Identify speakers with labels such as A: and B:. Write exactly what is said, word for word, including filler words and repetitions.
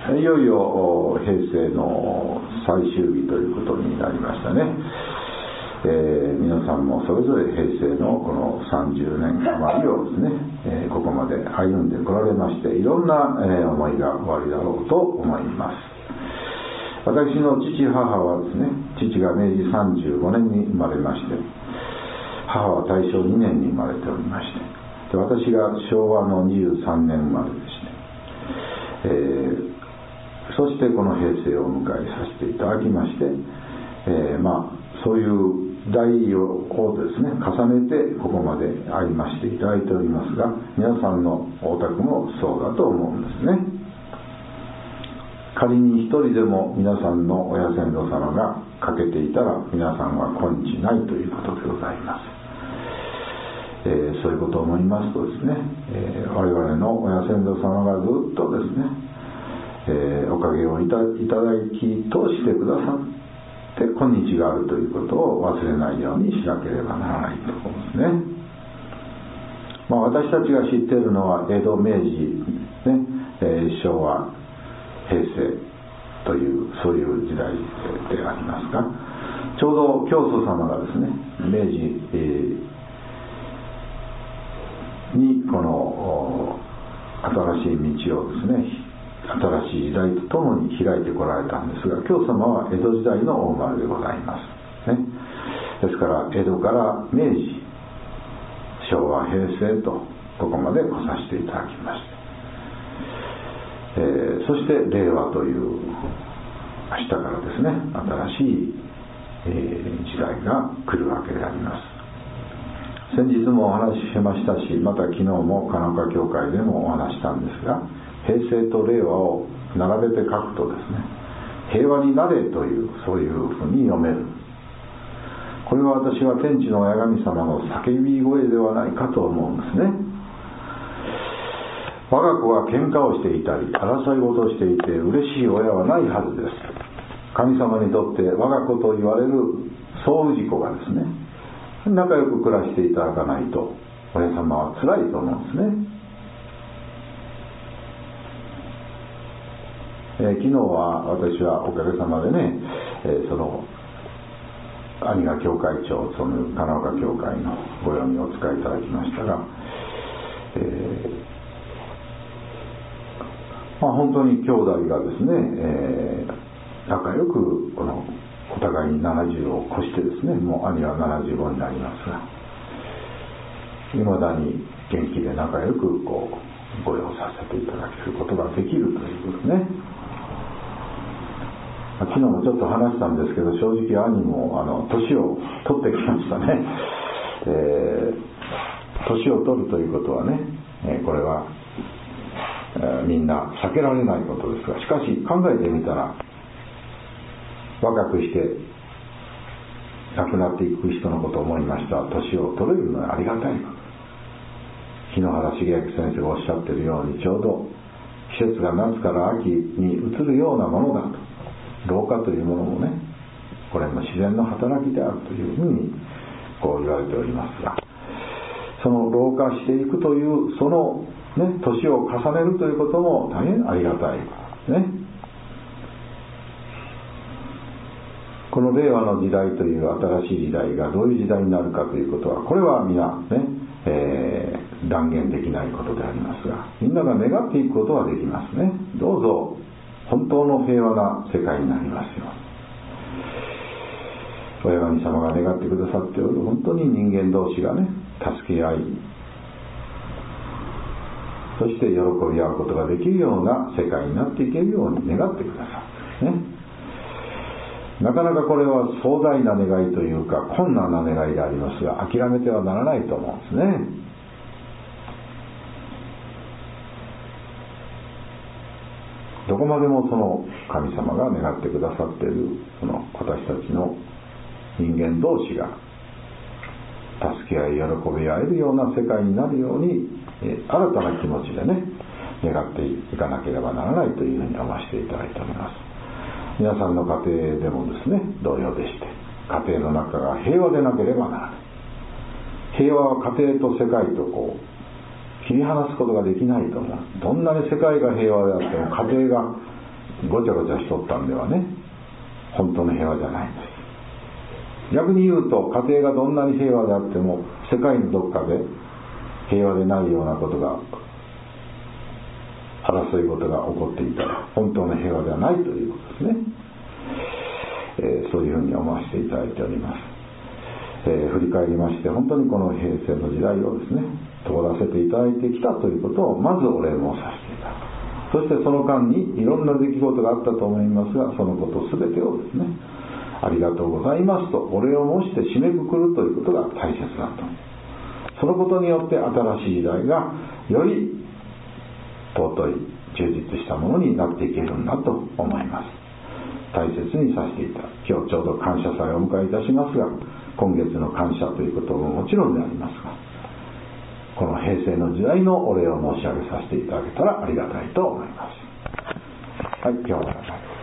A: いよいよ平成の最終日ということになりましたね。えー、皆さんもそれぞれ平成のこのさんじゅうねん余りをですね、えー、ここまで歩んでこられまして、いろんな、えー、思いがおありだろうと思います。私の父母はですね、父が明治さんじゅうごねんに生まれまして、母は大正にねんに生まれておりまして、で私が昭和のにじゅうさんねん生まれでして、えーそしてこの平成を迎えさせていただきまして、えー、まあそういう代をですね重ねてここまで歩ましていただいておりますが、皆さんのお宅もそうだと思うんですね。仮に一人でも皆さんの親先祖様が欠けていたら、皆さんは今日ないということでございます。えー、そういうことを思いますとですね、えー、我々の親先祖様がずっとですね、えー、おかげをい た, いただきとしてくださって今日があるということを忘れないようにしなければならないと思うんですね。まあ、私たちが知っているのは江戸、明治、ねえー、昭和、平成というそういう時代でありますが、ちょうど教祖様がですね明治、えー、にこの新しい道をですね新しい時代とともに開いてこられたんですが、教祖様は江戸時代のお生まれでございます、ね、ですから江戸から明治、昭和、平成とここまで来させていただきまして、えー、そして令和という明日からですね新しい、えー、時代が来るわけであります。先日もお話ししましたし、また昨日も金岡教会でもお話したんですが、平成と令和を並べて書くとですね、平和になれというそういうふうに読める。これは私は天地の親神様の叫び声ではないかと思うんですね。我が子が喧嘩をしていたり争い事をしていて嬉しい親はないはずです。神様にとって我が子と言われる総氏子がですね仲良く暮らしていただかないと親様は辛いと思うんですね。えー、昨日は私はおかげさまでね、えー、その兄が教会長を務める金岡教会のご用にお使いいただきましたが、えーまあ、本当に兄弟がですね、えー、仲良くこのお互いにななじゅうを越してですね、もう兄はななじゅうごになりますが、いまだに元気で仲良くこうご用させていただけることができるということね。昨日もちょっと話したんですけど、正直兄もあの年を取ってきましたね。えー、年を取るということはね、えー、これは、えー、みんな避けられないことですが、しかし考えてみたら若くして亡くなっていく人のことを思いました。年を取れるのはありがたいこと。日野原茂明先生がおっしゃっているように、ちょうど季節が夏から秋に移るようなものだと。老化というものもね、これも自然の働きであるというふうにこう言われておりますが、その老化していくというそのね年を重ねるということも大変ありがたいことですね。この令和の時代という新しい時代がどういう時代になるかということは、これは皆ね、えー、断言できないことでありますが、みんなが願っていくことはできますね。どうぞ本当の平和な世界になりますように。親神様が願ってくださっておる本当に人間同士がね助け合い、そして喜び合うことができるような世界になっていけるように願ってくださる、ね、なかなかこれは壮大な願いというか困難な願いでありますが、諦めてはならないと思うんですね。どこまでもその神様が願ってくださっているその私たちの人間同士が助け合い喜び合えるような世界になるように、え新たな気持ちでね願っていかなければならないというふうに思わせていただいております。皆さんの家庭でもですね同様でして、家庭の中が平和でなければならない。平和は家庭と世界とこう切り離すことができないと思う。どんなに世界が平和であっても家庭がごちゃごちゃしとったんではね、本当の平和じゃないんです。逆に言うと、家庭がどんなに平和であっても世界のどっかで平和でないようなことが、争い事が起こっていたら本当の平和ではないということですね。えー、そういうふうに思わせていただいております。えー、振り返りまして、本当にこの平成の時代をですね通らせていただいてきたということをまずお礼申させていただく。そしてその間にいろんな出来事があったと思いますが、そのこと全てをですね、ありがとうございますとお礼を申して締めくくるということが大切だと。そのことによって新しい時代がより尊い充実したものになっていけるんだと思います。大切にさせていただき、今日ちょうど感謝祭をお迎えいたしますが、今月の感謝ということももちろんでありますが、この平成の時代のお礼を申し上げさせていただけたらありがたいと思います。はい、今日は